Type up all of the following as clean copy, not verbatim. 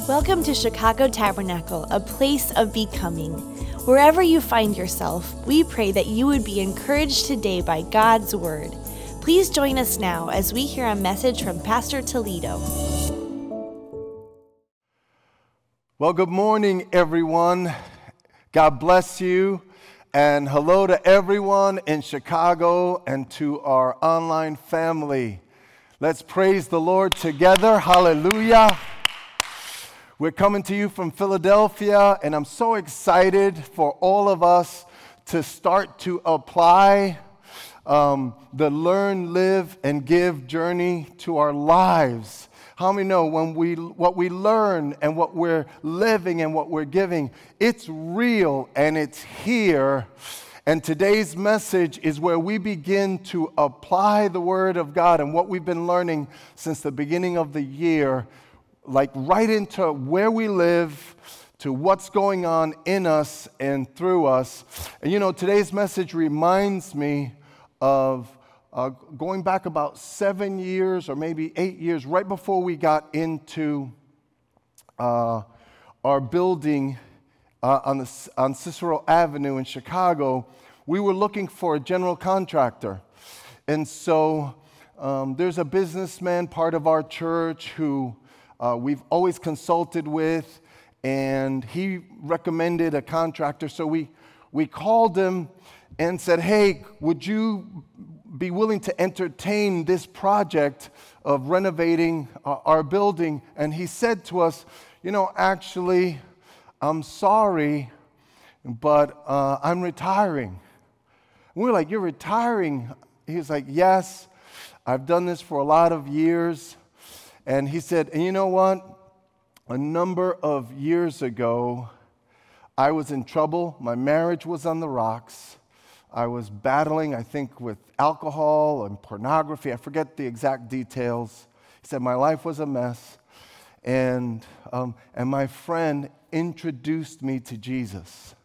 Welcome to Chicago Tabernacle, a place of becoming. Wherever you find yourself, we pray that you would be encouraged today by God's Word. Please join us now as we hear a message from Pastor Toledo. Well, good morning, everyone. God bless you. And hello to everyone in Chicago and to our online family. Let's praise the Lord together. Hallelujah. We're coming to you from Philadelphia, and I'm so excited for all of us to start to apply the Learn, Live, and Give journey to our lives. How many know what we learn and what we're living and what we're giving, it's real and it's here. And today's message is where we begin to apply the Word of God and what we've been learning since the beginning of the year, like right into where we live, to what's going on in us and through us. And you know, today's message reminds me of going back about 7 years or maybe 8 years, right before we got into our building on Cicero Avenue in Chicago. We were looking for a general contractor. And so there's a businessman, part of our church, who we've always consulted with, and he recommended a contractor. So we called him and said, hey, would you be willing to entertain this project of renovating our building? And he said to us, you know, actually, I'm sorry, but I'm retiring. And we were like, you're retiring? He was like, yes, I've done this for a lot of years. And he said, and you know what? A number of years ago, I was in trouble. My marriage was on the rocks. I was battling, I think, with alcohol and pornography. I forget the exact details. He said my life was a mess. And my friend introduced me to Jesus.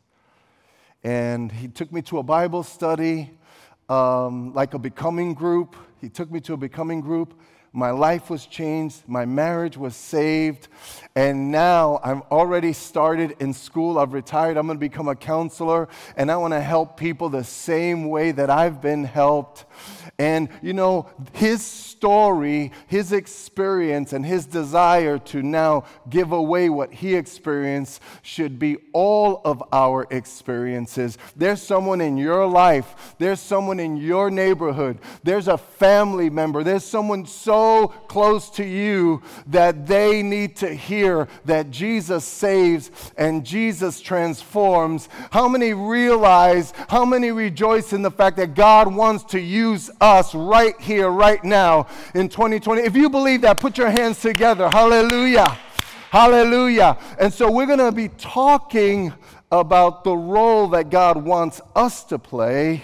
And he took me to a Bible study, like a becoming group. He took me to a becoming group. My life was changed, my marriage was saved, and now I'm already started in school. I've retired, I'm going to become a counselor, and I want to help people the same way that I've been helped. And you know, his story, his experience, and his desire to now give away what he experienced should be all of our experiences. There's someone in your life, there's someone in your neighborhood, there's a family member, there's someone so close to you that they need to hear that Jesus saves and Jesus transforms. How many realize, how many rejoice in the fact that God wants to use us right here, right now in 2020? If you believe that, put your hands together. Hallelujah. Hallelujah. And so we're going to be talking about the role that God wants us to play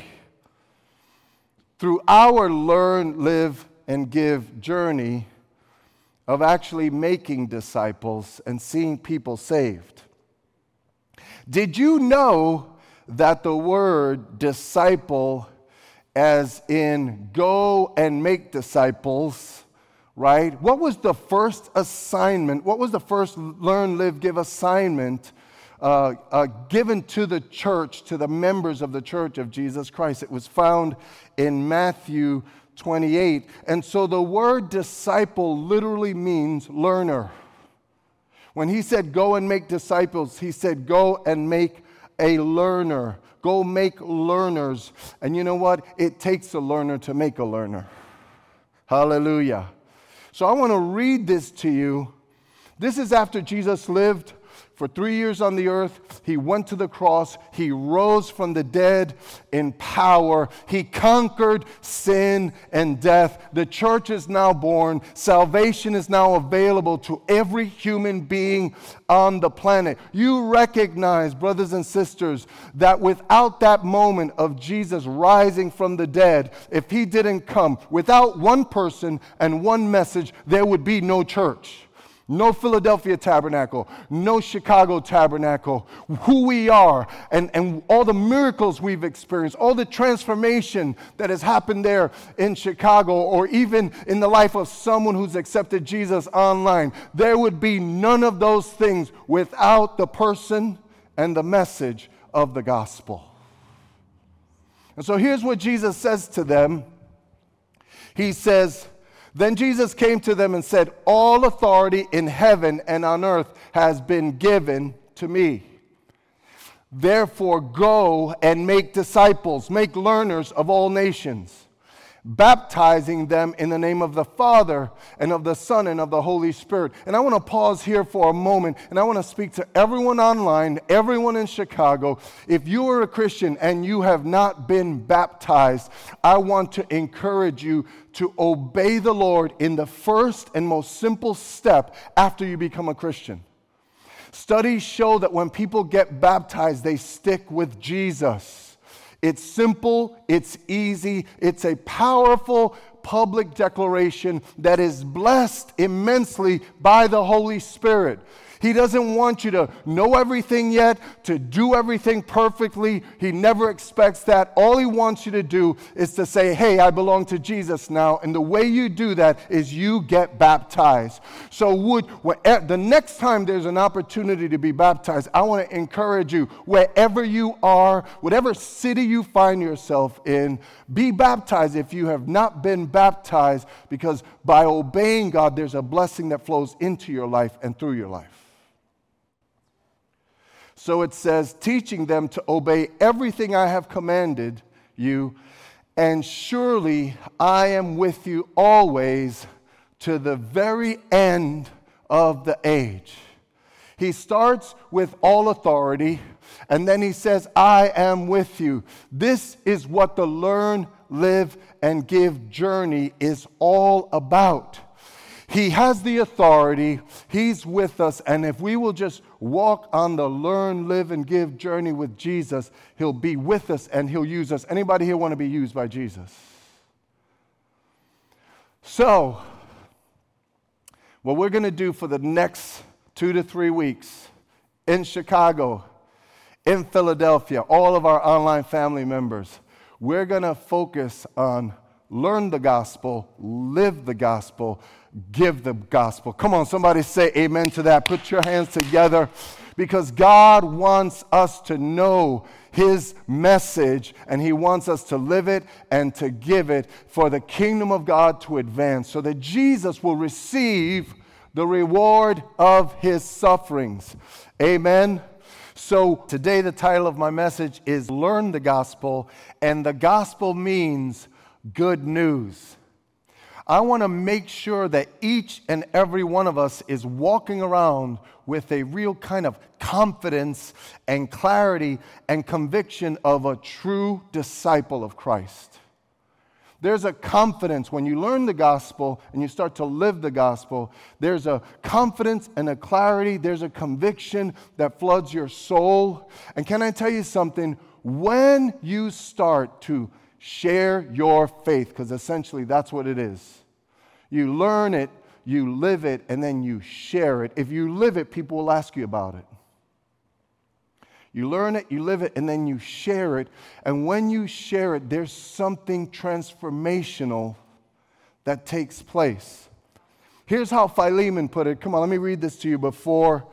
through our Learn, Live, and Give journey of actually making disciples and seeing people saved. Did you know that the word disciple, as in go and make disciples, right? What was the first assignment? What was the first Learn, Live, Give assignment given to the church, to the members of the Church of Jesus Christ? It was found in Matthew 28. And so the word disciple literally means learner. When he said go and make disciples, he said go and make a learner. Go make learners. And you know what? It takes a learner to make a learner. Hallelujah. So I want to read this to you. This is after Jesus lived for 3 years on the earth. He went to the cross. He rose from the dead in power. He conquered sin and death. The church is now born. Salvation is now available to every human being on the planet. You recognize, brothers and sisters, that without that moment of Jesus rising from the dead, if he didn't come, without one person and one message, there would be no church. No Philadelphia Tabernacle, no Chicago Tabernacle, who we are, and all the miracles we've experienced, all the transformation that has happened there in Chicago, or even in the life of someone who's accepted Jesus online. There would be none of those things without the person and the message of the gospel. And so here's what Jesus says to them. He says, then Jesus came to them and said, all authority in heaven and on earth has been given to me. Therefore, go and make disciples, make learners of all nations, baptizing them in the name of the Father and of the Son and of the Holy Spirit. And I want to pause here for a moment, and I want to speak to everyone online, everyone in Chicago. If you are a Christian and you have not been baptized, I want to encourage you to obey the Lord in the first and most simple step after you become a Christian. Studies show that when people get baptized, they stick with Jesus. It's simple, it's easy, it's a powerful public declaration that is blessed immensely by the Holy Spirit. He doesn't want you to know everything yet, to do everything perfectly. He never expects that. All he wants you to do is to say, hey, I belong to Jesus now. And the way you do that is you get baptized. So the next time there's an opportunity to be baptized, I want to encourage you, wherever you are, whatever city you find yourself in, be baptized if you have not been baptized, because by obeying God, there's a blessing that flows into your life and through your life. So it says, teaching them to obey everything I have commanded you, and surely I am with you always to the very end of the age. He starts with all authority, and then he says, I am with you. This is what the learn, live, and give journey is all about. He has the authority, he's with us, and if we will just walk on the learn, live, and give journey with Jesus, he'll be with us and he'll use us. Anybody here want to be used by Jesus? So, what we're going to do for the next 2 to 3 weeks in Chicago, in Philadelphia, all of our online family members, we're going to focus on learn the gospel, live the gospel, give the gospel. Come on, somebody say amen to that. Put your hands together, because God wants us to know his message, and he wants us to live it and to give it for the kingdom of God to advance, so that Jesus will receive the reward of his sufferings. Amen. So today the title of my message is Learn the Gospel, and the gospel means good news. I want to make sure that each and every one of us is walking around with a real kind of confidence and clarity and conviction of a true disciple of Christ. There's a confidence when you learn the gospel and you start to live the gospel. There's a confidence and a clarity. There's a conviction that floods your soul. And can I tell you something? When you start to share your faith, because essentially that's what it is. You learn it, you live it, and then you share it. If you live it, people will ask you about it. You learn it, you live it, and then you share it. And when you share it, there's something transformational that takes place. Here's how Philemon put it. Come on, let me read this to you before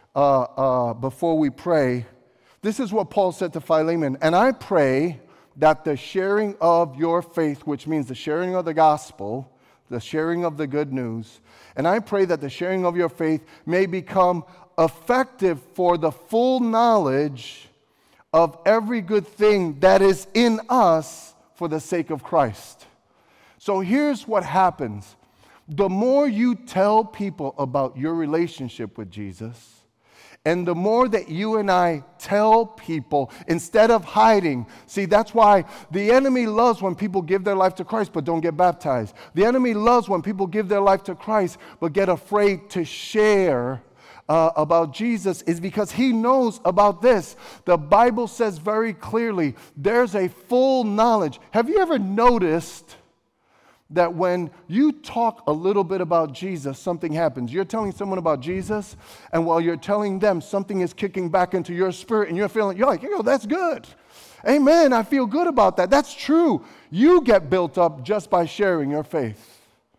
we pray. This is what Paul said to Philemon. And I pray that the sharing of your faith, which means the sharing of the gospel, the sharing of the good news, and I pray that the sharing of your faith may become effective for the full knowledge of every good thing that is in us for the sake of Christ. So here's what happens. The more you tell people about your relationship with Jesus, and the more that you and I tell people, instead of hiding, see, that's why the enemy loves when people give their life to Christ but don't get baptized. The enemy loves when people give their life to Christ but get afraid to share about Jesus, is because he knows about this. The Bible says very clearly, there's a full knowledge. Have you ever noticed that when you talk a little bit about Jesus, something happens. You're telling someone about Jesus, and while you're telling them, something is kicking back into your spirit, and you're like, that's good. Amen, I feel good about that. That's true. You get built up just by sharing your faith.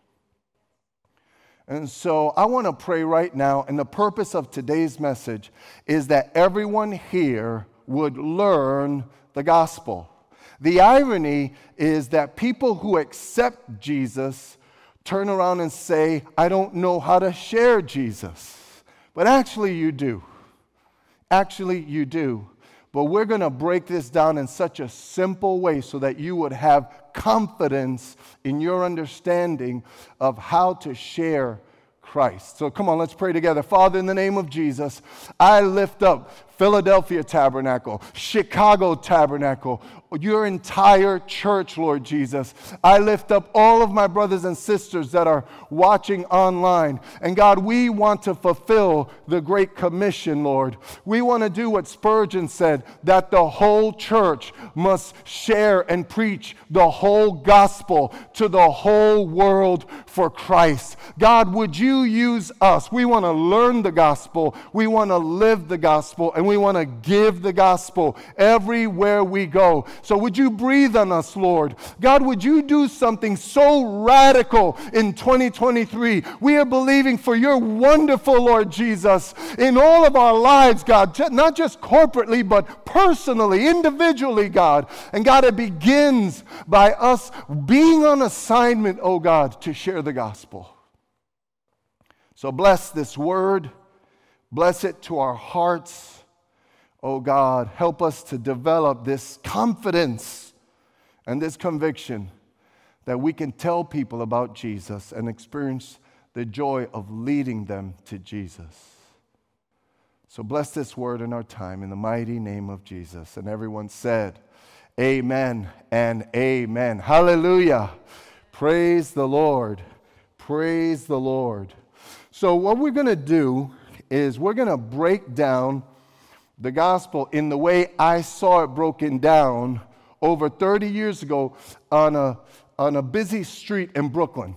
And so I want to pray right now, and the purpose of today's message is that everyone here would learn the gospel. The irony is that people who accept Jesus turn around and say, I don't know how to share Jesus. But actually you do. Actually you do. But we're going to break this down in such a simple way so that you would have confidence in your understanding of how to share Christ. So come on, let's pray together. Father, in the name of Jesus, I lift up Philadelphia Tabernacle, Chicago Tabernacle, your entire church, Lord Jesus. I lift up all of my brothers and sisters that are watching online. And God, we want to fulfill the Great Commission, Lord. We want to do what Spurgeon said, that the whole church must share and preach the whole gospel to the whole world for Christ. God, would you use us? We want to learn the gospel. We want to live the gospel. And we want to give the gospel everywhere we go. So would you breathe on us, Lord? God, would you do something so radical in 2023? We are believing for your wonderful, Lord Jesus, in all of our lives, God, not just corporately, but personally, individually, God. And God, it begins by us being on assignment, oh God, to share the gospel. So bless this word. Bless it to our hearts. Oh God, help us to develop this confidence and this conviction that we can tell people about Jesus and experience the joy of leading them to Jesus. So bless this word in our time in the mighty name of Jesus. And everyone said, amen and amen. Hallelujah. Praise the Lord. Praise the Lord. So what we're going to do is we're going to break down the gospel in the way I saw it broken down over 30 years ago on a busy street in Brooklyn.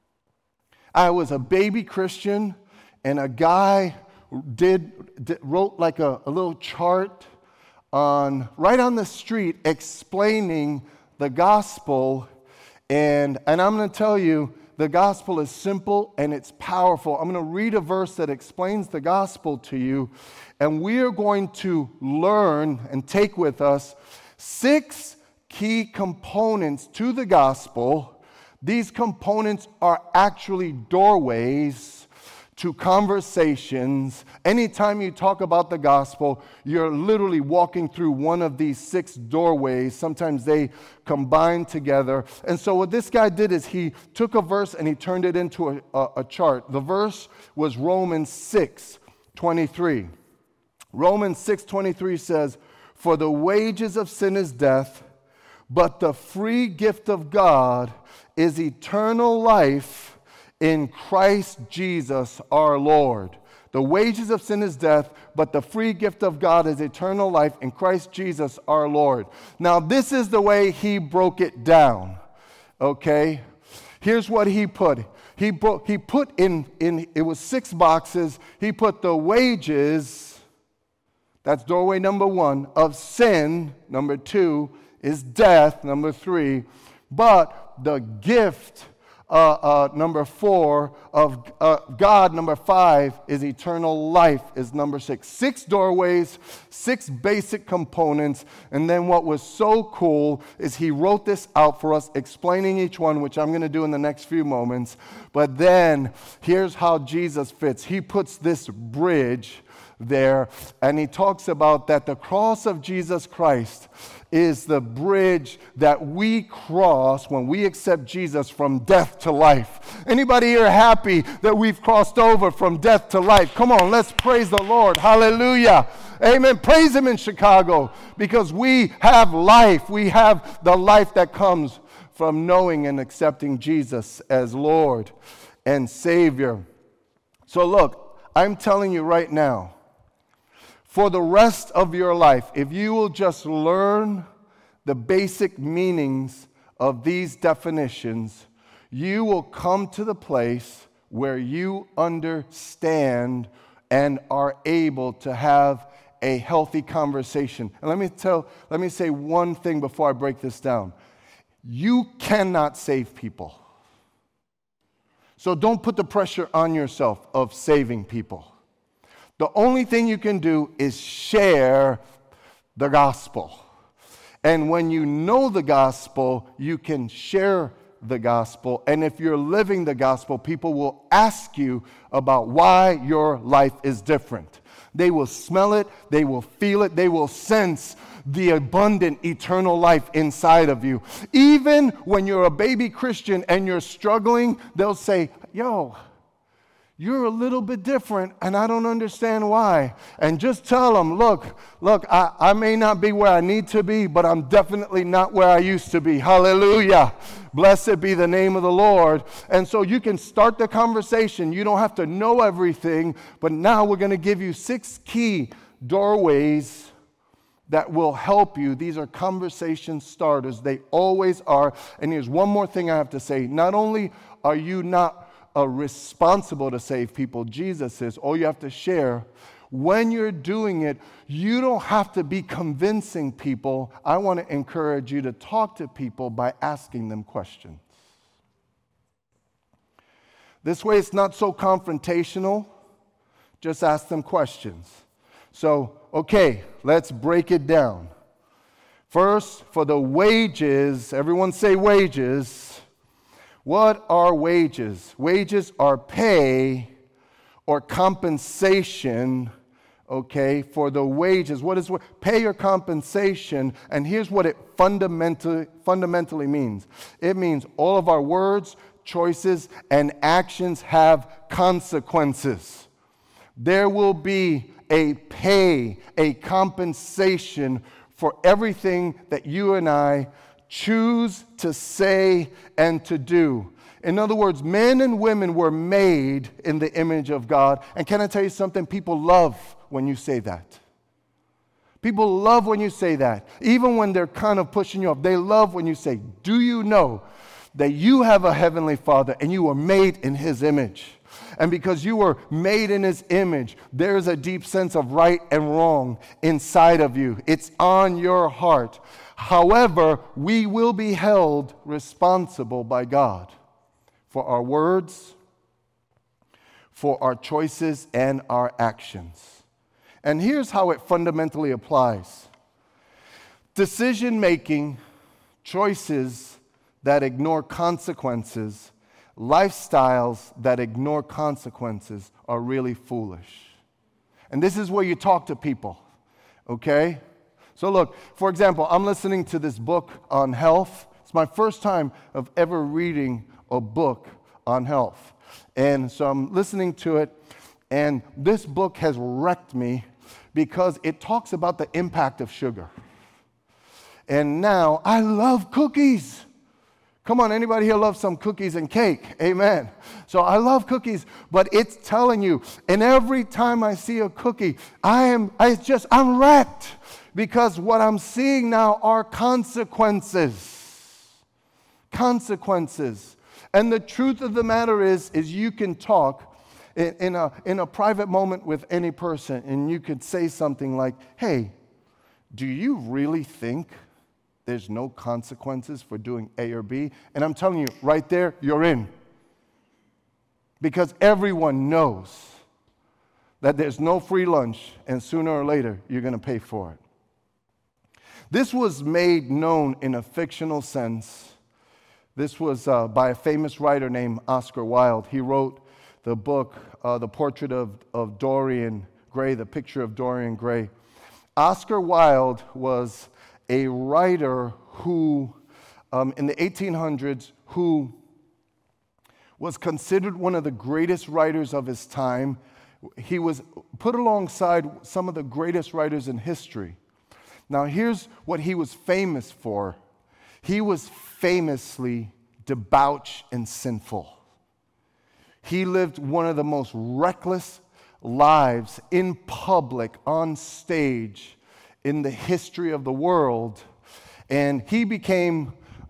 I was a baby Christian, and a guy wrote like a little chart right on the street explaining the gospel, and I'm going to tell you, the gospel is simple and it's powerful. I'm going to read a verse that explains the gospel to you, and we are going to learn and take with us 6 key components to the gospel. These components are actually doorways to conversations. Anytime you talk about the gospel, you're literally walking through one of these 6 doorways. Sometimes they combine together. And so what this guy did is he took a verse and he turned it into a chart. The verse was Romans 6:23. Romans 6:23 says, "For the wages of sin is death, but the free gift of God is eternal life in Christ Jesus our Lord." The wages of sin is death, but the free gift of God is eternal life in Christ Jesus our Lord. Now, this is the way he broke it down, okay? Here's what he put. He put in it was 6 boxes. He put the wages, that's doorway number 1, of sin. Number 2 is death. Number 3, but the gift, number 4, of God, number 5, is eternal life, is number 6. 6 doorways, 6 basic components, and then what was so cool is he wrote this out for us, explaining each one, which I'm going to do in the next few moments. But then, here's how Jesus fits. He puts this bridge there, and he talks about that the cross of Jesus Christ is the bridge that we cross when we accept Jesus from death to life. Anybody here happy that we've crossed over from death to life? Come on, let's praise the Lord. Hallelujah. Amen. Praise him in Chicago, because we have life. We have the life that comes from knowing and accepting Jesus as Lord and Savior. So look, I'm telling you right now, for the rest of your life, if you will just learn the basic meanings of these definitions, you will come to the place where you understand and are able to have a healthy conversation. And let me say one thing before I break this down. You cannot save people. So don't put the pressure on yourself of saving people. The only thing you can do is share the gospel. And when you know the gospel, you can share the gospel. And if you're living the gospel, people will ask you about why your life is different. They will smell it, they will feel it, they will sense the abundant eternal life inside of you. Even when you're a baby Christian and you're struggling, they'll say, yo, you're a little bit different, and I don't understand why. And just tell them, look, I may not be where I need to be, but I'm definitely not where I used to be. Hallelujah. Blessed be the name of the Lord. And so you can start the conversation. You don't have to know everything, but now we're going to give you 6 key doorways that will help you. These are conversation starters. They always are. And here's one more thing I have to say. Not only are you not responsible to save people, Jesus is. All you have to share. When you're doing it, you don't have to be convincing people. I want to encourage you to talk to people by asking them questions. This way it's not so confrontational. Just ask them questions. So, okay, let's break it down. First, for the wages, everyone say wages. What are wages? Wages are pay or compensation, okay, for the wages. What is pay or compensation? And here's what it fundamentally means. It means all of our words, choices, and actions have consequences. There will be a pay, a compensation for everything that you and I choose to say and to do. In other words, men and women were made in the image of God. And can I tell you something? People love when you say that. People love when you say that. Even when they're kind of pushing you off, they love when you say, do you know that you have a heavenly Father and you were made in His image? And because you were made in His image, there is a deep sense of right and wrong inside of you. It's on your heart. However, we will be held responsible by God for our words, for our choices, and our actions. And here's how it fundamentally applies. Decision-making, choices that ignore consequences, lifestyles that ignore consequences are really foolish. And this is where you talk to people, okay? So look, for example, I'm listening to this book on health. It's my first time of ever reading a book on health. And so I'm listening to it, and this book has wrecked me because it talks about the impact of sugar. And now I love cookies. Come on, anybody here loves some cookies and cake? Amen. So I love cookies, but it's telling you, and every time I see a cookie, I'm wrecked. Because what I'm seeing now are consequences. Consequences. And the truth of the matter is you can talk in a private moment with any person, and you could say something like, hey, do you really think there's no consequences for doing A or B? And I'm telling you, right there, you're in. Because everyone knows that there's no free lunch, and sooner or later, you're going to pay for it. This was made known in a fictional sense. This was by a famous writer named Oscar Wilde. He wrote the book, The Portrait of Dorian Gray, The Picture of Dorian Gray. Oscar Wilde was a writer who, in the 1800s, who was considered one of the greatest writers of his time. He was put alongside some of the greatest writers in history. Now, here's what he was famous for. He was famously debauched and sinful. He lived one of the most reckless lives in public, on stage, in the history of the world. And he became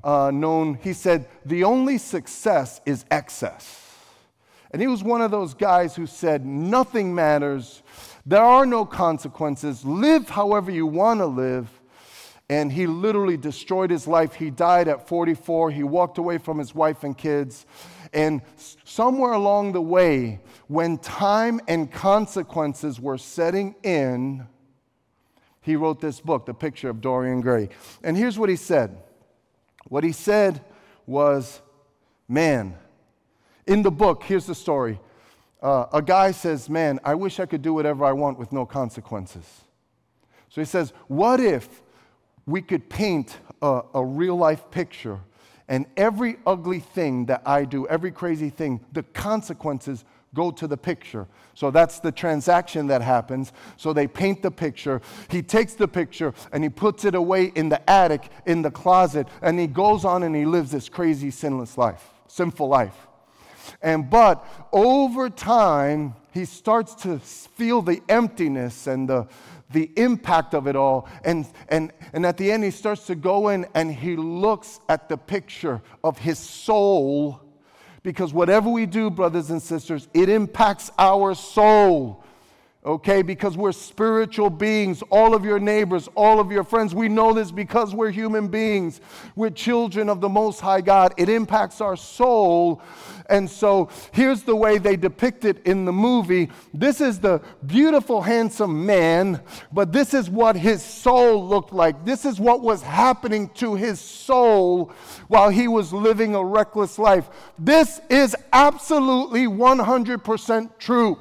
he said, the only success is excess. And he was one of those guys who said, nothing matters, there are no consequences, live however you want to live. And he literally destroyed his life. He died at 44. He walked away from his wife and kids. And somewhere along the way, when time and consequences were setting in, he wrote this book, The Picture of Dorian Gray. And here's what he said. What he said was, man, in the book, here's the story. A guy says, man, I wish I could do whatever I want with no consequences. So he says, what if we could paint a real-life picture, and every ugly thing that I do, every crazy thing, the consequences go to the picture. So that's the transaction that happens. So they paint the picture. He takes the picture and he puts it away in the attic, in the closet, and he goes on and he lives this crazy, sinful life. But over time, he starts to feel the emptiness and the impact of it all. And at the end, he starts to go in and he looks at the picture of his soul. Because whatever we do, brothers and sisters, it impacts our soul. Okay, because we're spiritual beings. All of your neighbors, all of your friends, we know this because we're human beings. We're children of the Most High God. It impacts our soul. And so here's the way they depict it in the movie. This is the beautiful, handsome man, but this is what his soul looked like. This is what was happening to his soul while he was living a reckless life. This is absolutely 100% true.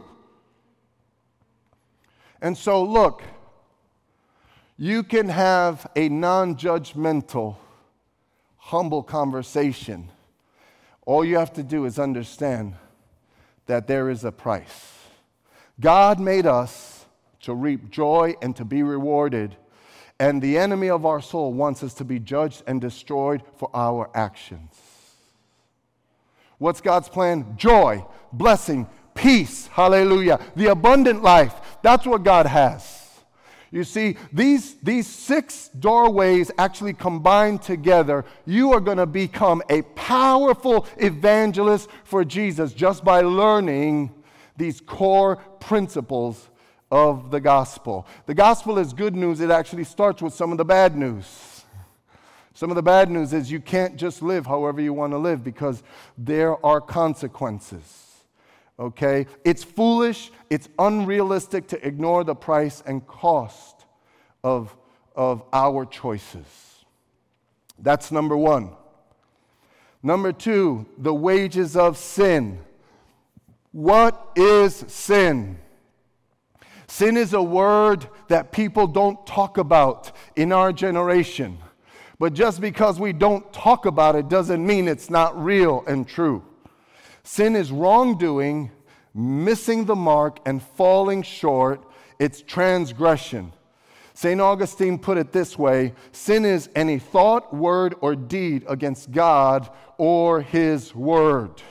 And so, look, you can have a non-judgmental, humble conversation. All you have to do is understand that there is a price. God made us to reap joy and to be rewarded, and the enemy of our soul wants us to be judged and destroyed for our actions. What's God's plan? Joy, blessing, peace, hallelujah, the abundant life. That's what God has. You see, these 6 doorways actually combine together. You are going to become a powerful evangelist for Jesus just by learning these core principles of the gospel. The gospel is good news. It actually starts with some of the bad news. Some of the bad news is you can't just live however you want to live because there are consequences. Okay? It's foolish, it's unrealistic to ignore the price and cost of our choices. That's number 1. Number 2, the wages of sin. What is sin? Sin is a word that people don't talk about in our generation. But just because we don't talk about it doesn't mean it's not real and true. Sin is wrongdoing, missing the mark, and falling short. It's transgression. St. Augustine put it this way: sin is any thought, word, or deed against God or His Word.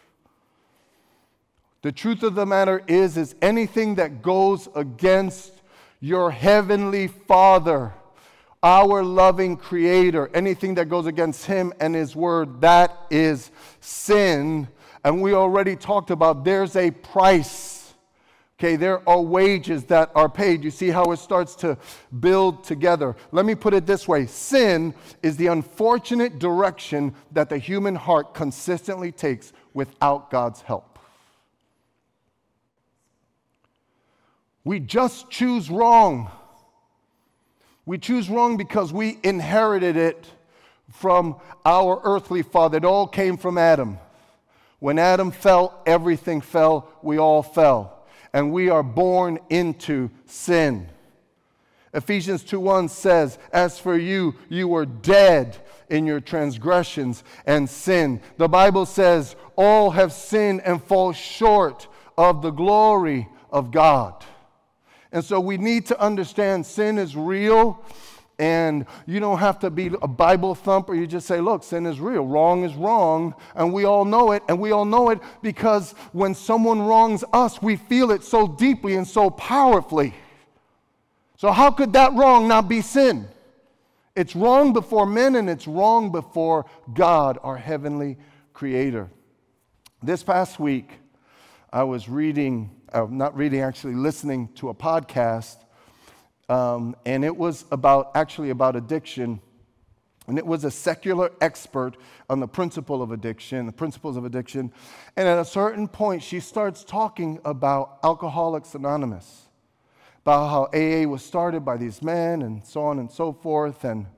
The truth of the matter is anything that goes against your heavenly Father, our loving Creator, anything that goes against Him and His Word, that is sin. And we already talked about there's a price. Okay, there are wages that are paid. You see how it starts to build together. Let me put it this way. Sin is the unfortunate direction that the human heart consistently takes without God's help. We just choose wrong. We choose wrong because we inherited it from our earthly father. It all came from Adam. When Adam fell, everything fell. We all fell. And we are born into sin. Ephesians 2:1 says, as for you, you were dead in your transgressions and sin. The Bible says, all have sinned and fall short of the glory of God. And so we need to understand sin is real. And you don't have to be a Bible thumper. You just say, look, sin is real. Wrong is wrong. And we all know it. And we all know it because when someone wrongs us, we feel it so deeply and so powerfully. So how could that wrong not be sin? It's wrong before men, and it's wrong before God, our heavenly creator. This past week, I was listening to a podcast, and it was about addiction. And it was a secular expert on the principles of addiction. And at a certain point, she starts talking about Alcoholics Anonymous, about how AA was started by these men and so on and so forth. And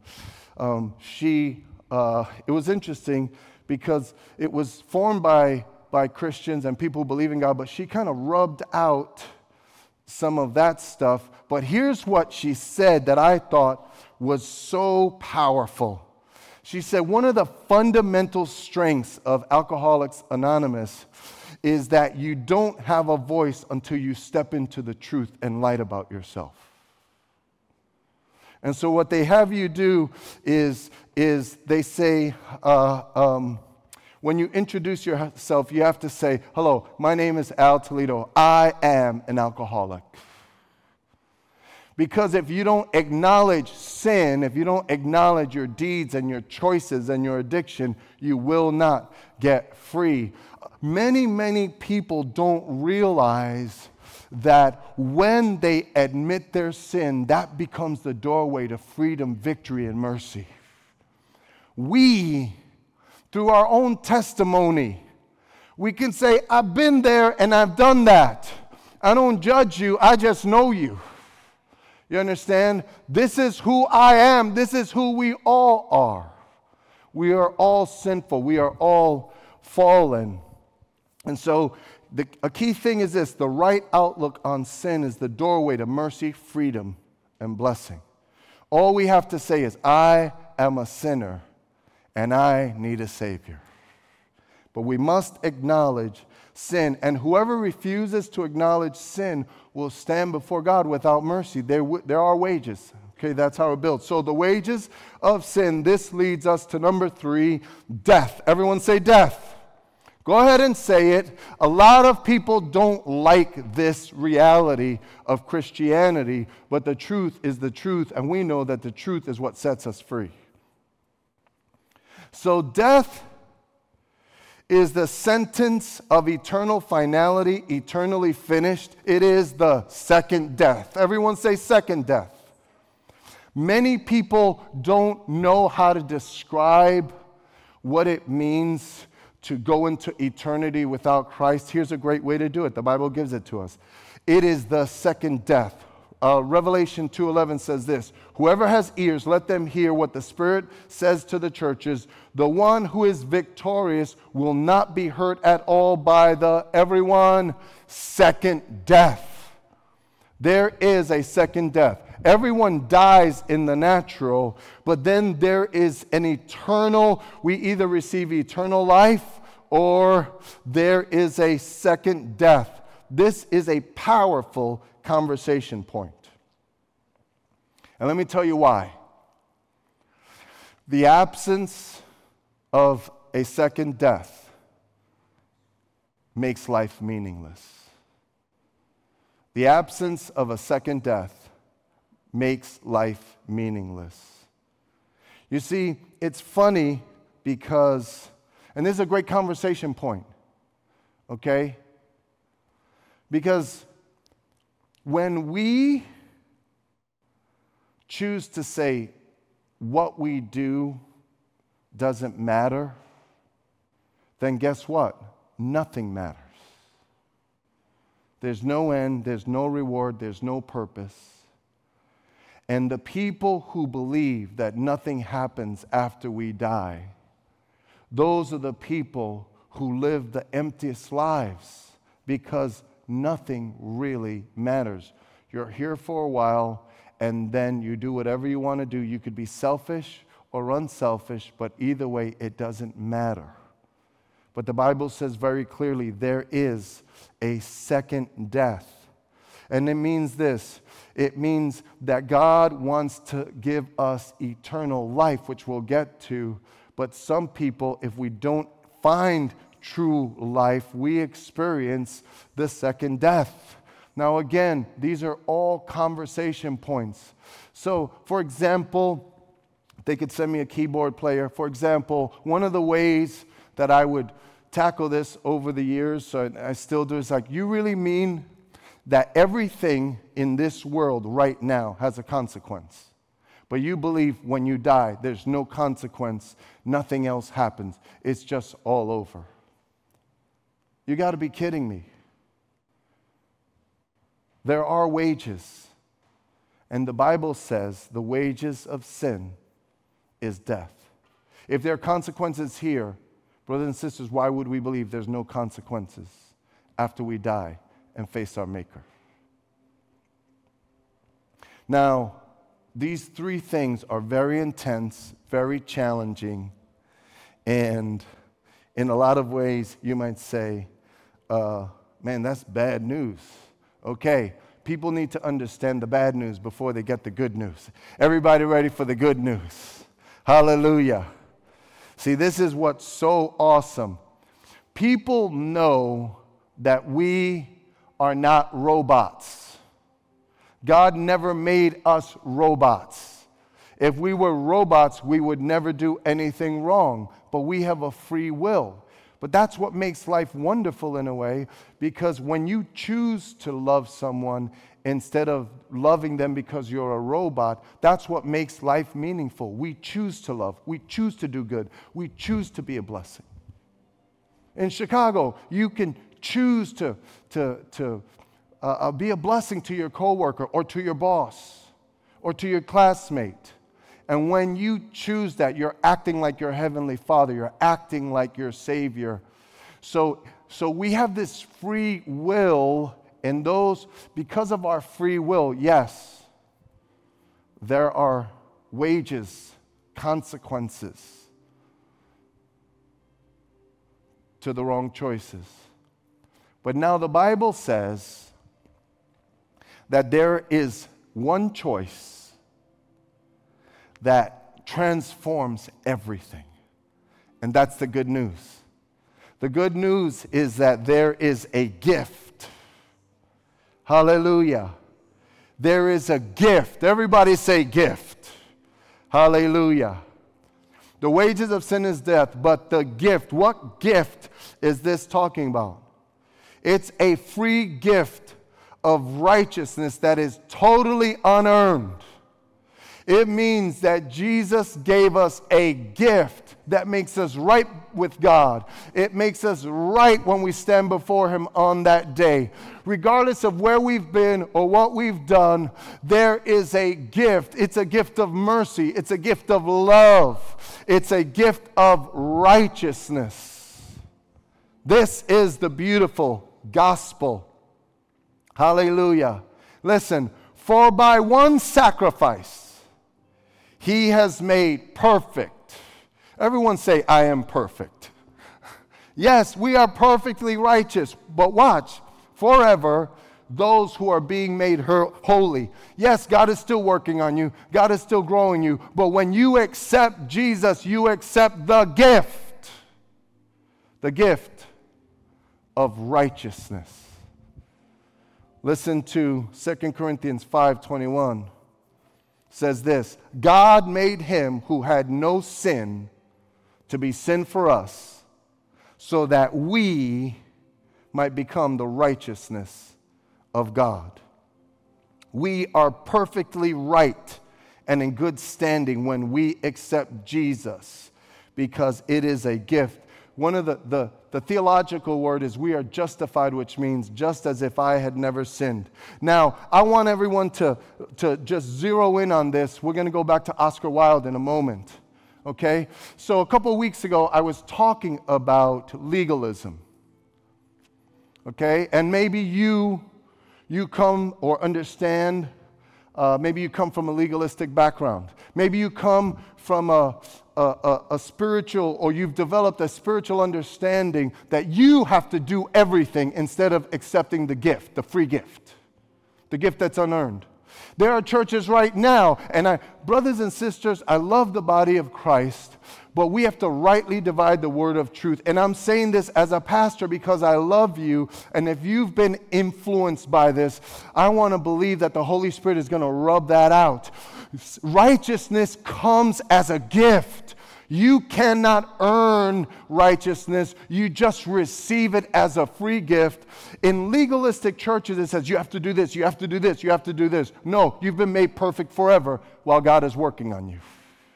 it was interesting because it was formed by Christians and people who believe in God, but she kind of rubbed out some of that stuff. But here's what she said that I thought was so powerful. She said one of the fundamental strengths of Alcoholics Anonymous is that you don't have a voice until you step into the truth and light about yourself. And so what they have you do is they say, when you introduce yourself, you have to say, hello, my name is Al Toledo. I am an alcoholic. Because if you don't acknowledge sin, if you don't acknowledge your deeds and your choices and your addiction, you will not get free. Many people don't realize that when they admit their sin, that becomes the doorway to freedom, victory, and mercy. We, through our own testimony, we can say, I've been there and I've done that. I don't judge you, I just know you. You understand? This is who I am. This is who we all are. We are all sinful. We are all fallen. And so a key thing is this: the right outlook on sin is the doorway to mercy, freedom, and blessing. All we have to say is, I am a sinner and I need a Savior. But we must acknowledge sin, and whoever refuses to acknowledge sin will stand before God without mercy. There are wages. Okay, that's how it builds. So the wages of sin, this leads us to number 3, death. Everyone say death. Go ahead and say it. A lot of people don't like this reality of Christianity, but the truth is the truth, and we know that the truth is what sets us free. So death is the sentence of eternal finality, eternally finished. It is the second death. Everyone say second death. Many people don't know how to describe what it means to go into eternity without Christ. Here's a great way to do it. The Bible gives it to us. It is the second death. Revelation 2:11 says this: whoever has ears, let them hear what the Spirit says to the churches. The one who is victorious will not be hurt at all by the, everyone, second death. There is a second death. Everyone dies in the natural, but then there is an eternal, we either receive eternal life or there is a second death. This is a powerful conversation point. And let me tell you why. The absence of a second death makes life meaningless. The absence of a second death makes life meaningless. You see, it's funny because, and this is a great conversation point, okay? Because when we choose to say what we do doesn't matter, then guess what? Nothing matters. There's no end, there's no reward, there's no purpose. And the people who believe that nothing happens after we die, those are the people who live the emptiest lives because nothing really matters. You're here for a while, and then you do whatever you want to do. You could be selfish or unselfish, but either way, it doesn't matter. But the Bible says very clearly there is a second death. And it means this. It means that God wants to give us eternal life, which we'll get to. But some people, if we don't find true life, we experience the second death. Now again, these are all conversation points. So, for example, they could send me a keyboard player. For example, one of the ways that I would tackle this over the years, so I still do, is like, you really mean that everything in this world right now has a consequence? But you believe when you die, there's no consequence, nothing else happens. It's just all over. You got to be kidding me. There are wages. And the Bible says the wages of sin is death. If there are consequences here, brothers and sisters, why would we believe there's no consequences after we die and face our Maker? Now, these three things are very intense, very challenging, and in a lot of ways, you might say, man, that's bad news. Okay, people need to understand the bad news before they get the good news. Everybody ready for the good news? Hallelujah. See, this is what's so awesome. People know that we are not robots. God never made us robots. If we were robots, we would never do anything wrong, but we have a free will. But that's what makes life wonderful in a way, because when you choose to love someone instead of loving them because you're a robot, that's what makes life meaningful. We choose to love. We choose to do good. We choose to be a blessing. In Chicago, you can choose to be a blessing to your coworker or to your boss or to your classmate. And when you choose that, you're acting like your Heavenly Father. You're acting like your Savior. So we have this free will, and because of our free will, yes, there are wages, consequences to the wrong choices. But now the Bible says that there is one choice that transforms everything. And that's the good news. The good news is that there is a gift. Hallelujah. There is a gift. Everybody say gift. Hallelujah. The wages of sin is death, but the gift, what gift is this talking about? It's a free gift of righteousness that is totally unearned. It means that Jesus gave us a gift that makes us right with God. It makes us right when we stand before Him on that day. Regardless of where we've been or what we've done, there is a gift. It's a gift of mercy. It's a gift of love. It's a gift of righteousness. This is the beautiful gospel. Hallelujah. Listen, for by one sacrifice, He has made perfect. Everyone say, I am perfect. Yes, we are perfectly righteous, but watch, forever, those who are being made holy. Yes, God is still working on you. God is still growing you. But when you accept Jesus, you accept the gift of righteousness. Listen to 2 Corinthians 5:21. Says this, God made Him who had no sin to be sin for us, so that we might become the righteousness of God. We are perfectly right and in good standing when we accept Jesus, because it is a gift. One of the theological word is we are justified, which means just as if I had never sinned. Now, I want everyone to just zero in on this. We're going to go back to Oscar Wilde in a moment, okay? So a couple of weeks ago, I was talking about legalism, okay? And maybe you come or understand, maybe you come from a legalistic background. Maybe you come from a spiritual, or you've developed a spiritual understanding that you have to do everything instead of accepting the gift, the free gift, the gift that's unearned. There are churches right now, and brothers and sisters, I love the body of Christ, but we have to rightly divide the word of truth. And I'm saying this as a pastor because I love you, and if you've been influenced by this, I want to believe that the Holy Spirit is going to rub that out. Righteousness comes as a gift. You cannot earn righteousness. You just receive it as a free gift. In legalistic churches, it says you have to do this, you have to do this, you have to do this. No, you've been made perfect forever while God is working on you.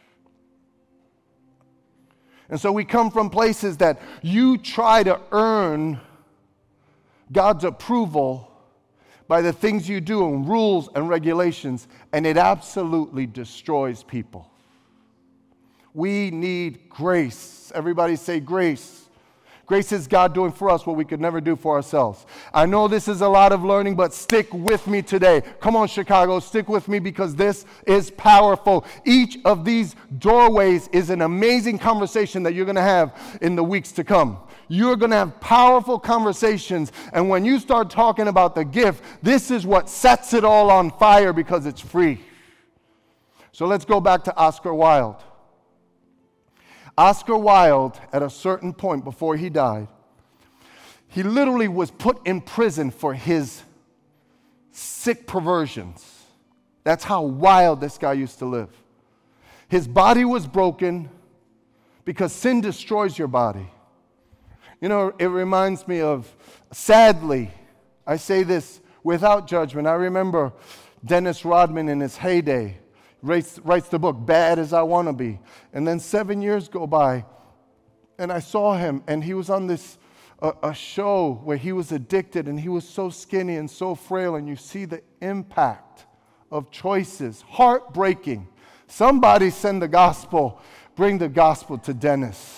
And so we come from places that you try to earn God's approval by the things you do and rules and regulations, and it absolutely destroys people. We need grace. Everybody say grace. Grace is God doing for us what we could never do for ourselves. I know this is a lot of learning, but stick with me today. Come on, Chicago, stick with me because this is powerful. Each of these doorways is an amazing conversation that you're going to have in the weeks to come. You're going to have powerful conversations, and when you start talking about the gift, this is what sets it all on fire because it's free. So let's go back to Oscar Wilde. Oscar Wilde, at a certain point before he died, he literally was put in prison for his sick perversions. That's how wild this guy used to live. His body was broken because sin destroys your body. You know, it reminds me of, sadly, I say this without judgment. I remember Dennis Rodman in his heyday writes the book, Bad as I Want to Be. And then 7 years go by, and I saw him, and he was on this a show where he was addicted, and he was so skinny and so frail, and you see the impact of choices. Heartbreaking. Somebody send the gospel, bring the gospel to Dennis.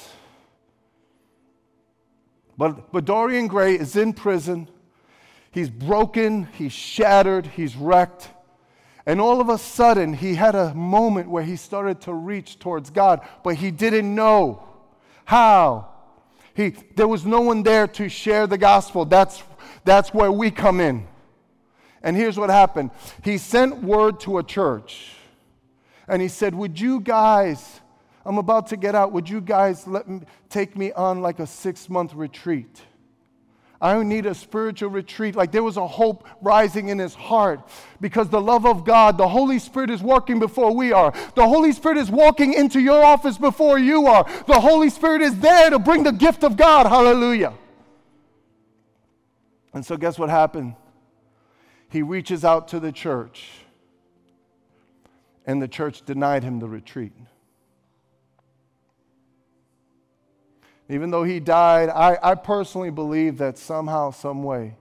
But Dorian Gray is in prison. He's broken, he's shattered, he's wrecked. And all of a sudden, he had a moment where he started to reach towards God, but he didn't know how. There was no one there to share the gospel. That's where we come in. And here's what happened. He sent word to a church, and he said, would you guys, I'm about to get out, would you guys take me on like a 6-month retreat? I need a spiritual retreat. Like there was a hope rising in his heart because the love of God, the Holy Spirit is working before we are. The Holy Spirit is walking into your office before you are. The Holy Spirit is there to bring the gift of God. Hallelujah. And so guess what happened? He reaches out to the church, and the church denied him the retreat. Even though he died, I personally believe that somehow, some way,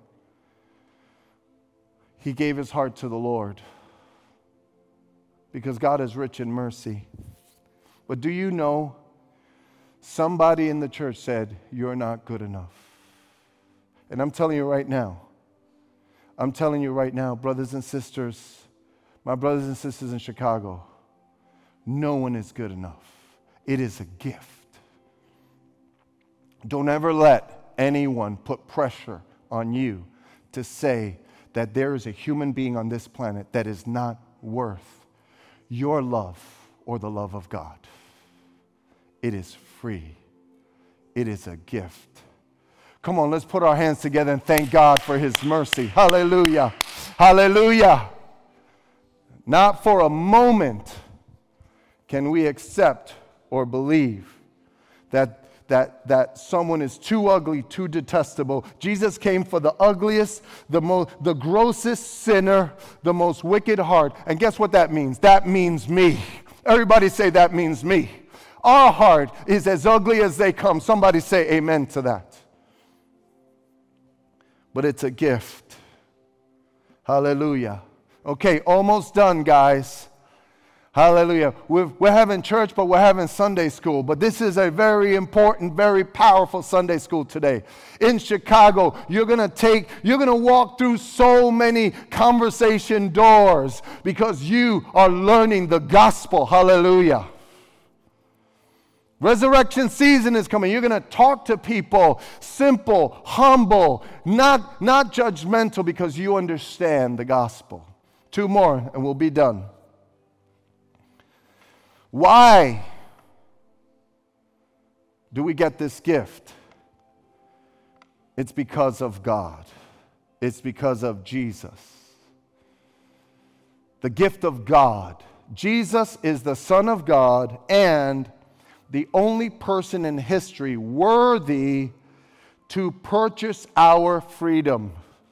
he gave his heart to the Lord because God is rich in mercy. But do you know, somebody in the church said, you're not good enough. And I'm telling you right now, brothers and sisters, my brothers and sisters in Chicago, no one is good enough. It is a gift. Don't ever let anyone put pressure on you to say that there is a human being on this planet that is not worth your love or the love of God. It is free. It is a gift. Come on, let's put our hands together and thank God for His mercy. Hallelujah. Hallelujah. Not for a moment can we accept or believe that someone is too ugly, too detestable. Jesus came for the ugliest, the grossest sinner, the most wicked heart. And guess what that means? That means me. Everybody say, that means me. Our heart is as ugly as they come. Somebody say amen to that. But it's a gift. Hallelujah. Okay, almost done, guys. Hallelujah. We're having church, but we're having Sunday school. But this is a very important, very powerful Sunday school today. In Chicago, you're going to walk through so many conversation doors because you are learning the gospel. Hallelujah. Resurrection season is coming. You're going to talk to people simple, humble, not judgmental because you understand the gospel. 2 more and we'll be done. Why do we get this gift? It's because of God. It's because of Jesus. The gift of God. Jesus is the Son of God and the only person in history worthy to purchase our freedom.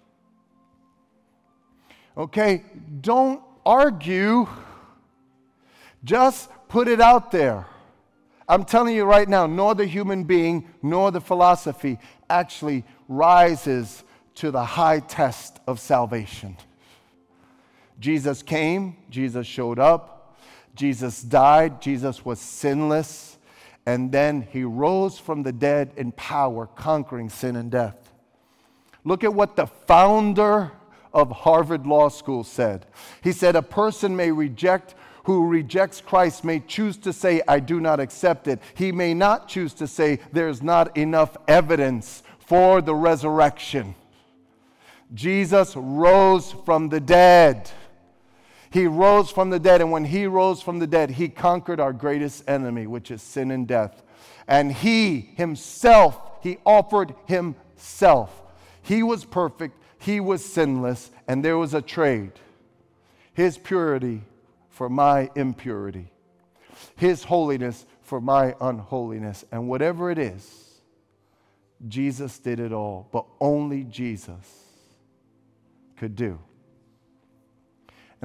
Okay, don't argue. Just put it out there. I'm telling you right now, nor the human being, nor the philosophy actually rises to the high test of salvation. Jesus came, Jesus showed up, Jesus died, Jesus was sinless, and then he rose from the dead in power, conquering sin and death. Look at what the founder of Harvard Law School said. He said, a person who rejects Christ may choose to say, I do not accept it. He may not choose to say, there's not enough evidence for the resurrection. Jesus rose from the dead. He rose from the dead, and when he rose from the dead, he conquered our greatest enemy, which is sin and death. And he offered himself. He was perfect, he was sinless, and there was a trade. His purity for my impurity. His holiness for my unholiness. And whatever it is, Jesus did it all, but only Jesus could do. And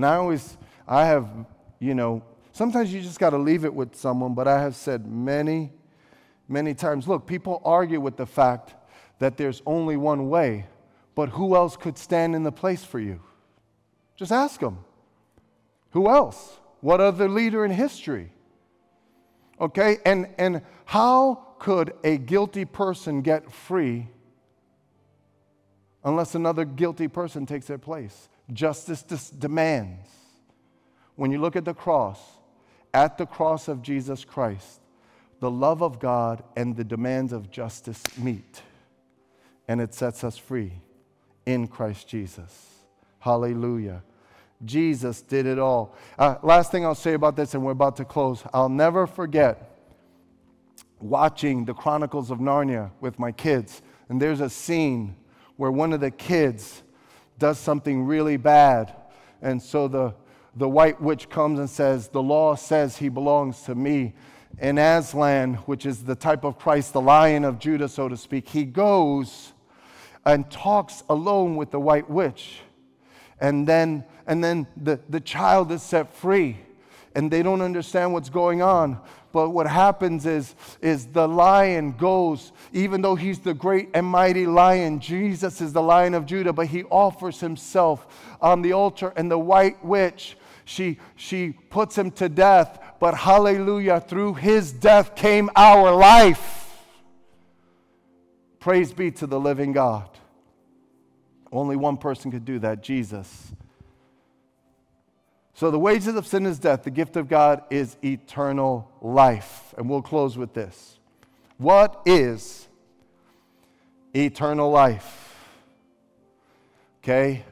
sometimes you just got to leave it with someone, but I have said many, many times, look, people argue with the fact that there's only one way, but who else could stand in the place for you? Just ask them. Who else? What other leader in history? Okay, and how could a guilty person get free unless another guilty person takes their place? Justice demands. When you look at the cross of Jesus Christ, the love of God and the demands of justice meet, and it sets us free in Christ Jesus. Hallelujah. Jesus did it all. Last thing I'll say about this, and we're about to close. I'll never forget watching the Chronicles of Narnia with my kids, and there's a scene where one of the kids does something really bad, and so the white witch comes and says, the law says he belongs to me. And Aslan, which is the type of Christ, the Lion of Judah, so to speak, he goes and talks alone with the white witch. And then the child is set free, and they don't understand what's going on. But what happens is the lion goes, even though he's the great and mighty lion, Jesus is the Lion of Judah, but he offers himself on the altar, and the white witch, she puts him to death, but hallelujah, through his death came our life. Praise be to the living God. Only one person could do that, Jesus. So the wages of sin is death. The gift of God is eternal life. And we'll close with this. What is eternal life? Okay?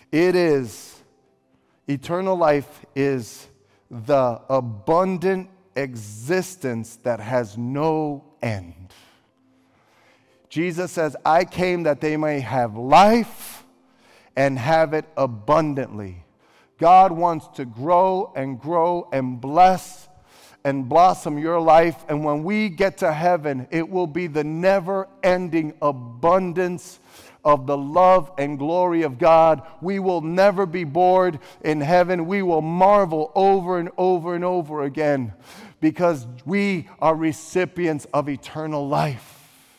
Eternal life is the abundant existence that has no end. Jesus says, I came that they may have life and have it abundantly. God wants to grow and bless and blossom your life. And when we get to heaven, it will be the never-ending abundance of the love and glory of God. We will never be bored in heaven. We will marvel over and over and over again because we are recipients of eternal life.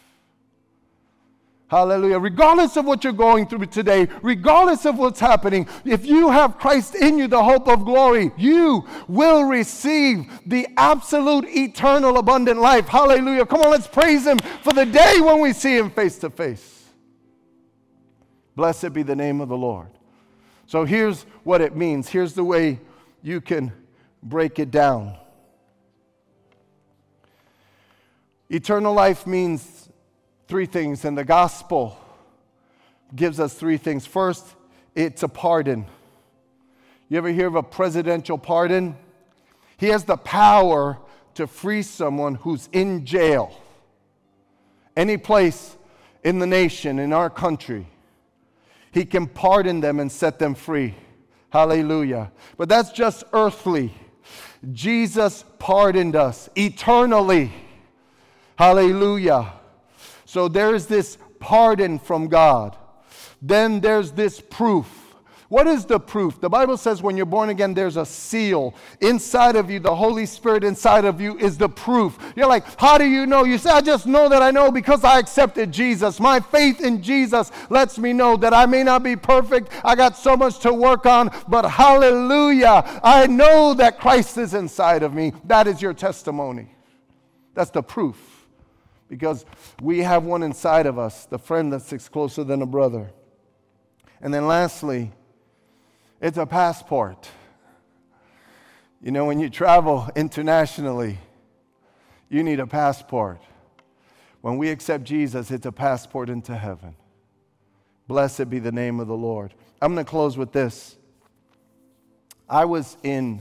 Hallelujah. Regardless of what you're going through today, regardless of what's happening, if you have Christ in you, the hope of glory, you will receive the absolute eternal abundant life. Hallelujah. Come on, let's praise him for the day when we see him face to face. Blessed be the name of the Lord. So here's what it means. Here's the way you can break it down. Eternal life means three things, and the gospel gives us three things. First, it's a pardon. You ever hear of a presidential pardon? He has the power to free someone who's in jail. Any place in the nation, in our country, he can pardon them and set them free. Hallelujah. But that's just earthly. Jesus pardoned us eternally. Hallelujah. So there's this pardon from God. Then there's this proof. What is the proof? The Bible says when you're born again, there's a seal inside of you. The Holy Spirit inside of you is the proof. You're like, how do you know? You say, I just know that I know because I accepted Jesus. My faith in Jesus lets me know that I may not be perfect. I got so much to work on, but hallelujah, I know that Christ is inside of me. That is your testimony. That's the proof. Because we have one inside of us, the friend that sticks closer than a brother. And then lastly, it's a passport. You know, when you travel internationally, you need a passport. When we accept Jesus, it's a passport into heaven. Blessed be the name of the Lord. I'm going to close with this. I was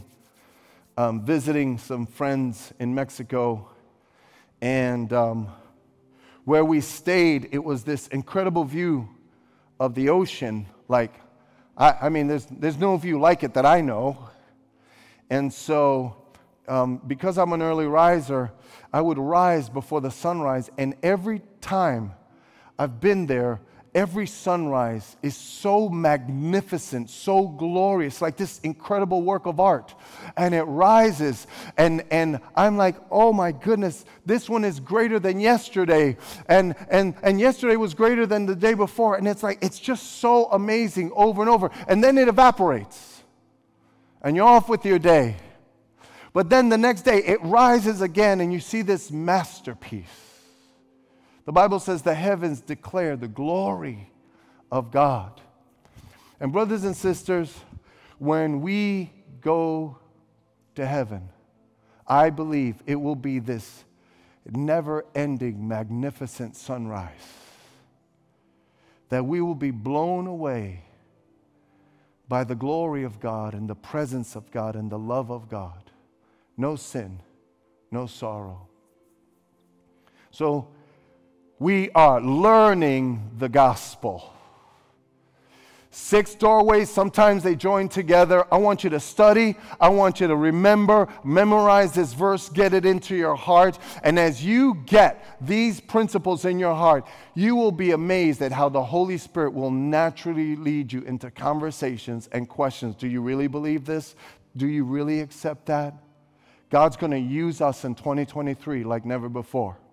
visiting some friends in Mexico, and where we stayed, it was this incredible view of the ocean. Like, I mean, there's no view like it that I know. And so, because I'm an early riser, I would rise before the sunrise. And every time I've been there, every sunrise is so magnificent, so glorious, like this incredible work of art. And it rises, and I'm like, oh my goodness, this one is greater than yesterday. And yesterday was greater than the day before. And it's like, it's just so amazing over and over. And then it evaporates, and you're off with your day. But then the next day, it rises again, and you see this masterpiece. The Bible says the heavens declare the glory of God. And brothers and sisters, when we go to heaven, I believe it will be this never-ending, magnificent sunrise, that we will be blown away by the glory of God and the presence of God and the love of God. No sin, no sorrow. So, we are learning the gospel. 6 doorways, sometimes they join together. I want you to study. I want you to remember, memorize this verse, get it into your heart. And as you get these principles in your heart, you will be amazed at how the Holy Spirit will naturally lead you into conversations and questions. Do you really believe this? Do you really accept that? God's going to use us in 2023 like never before.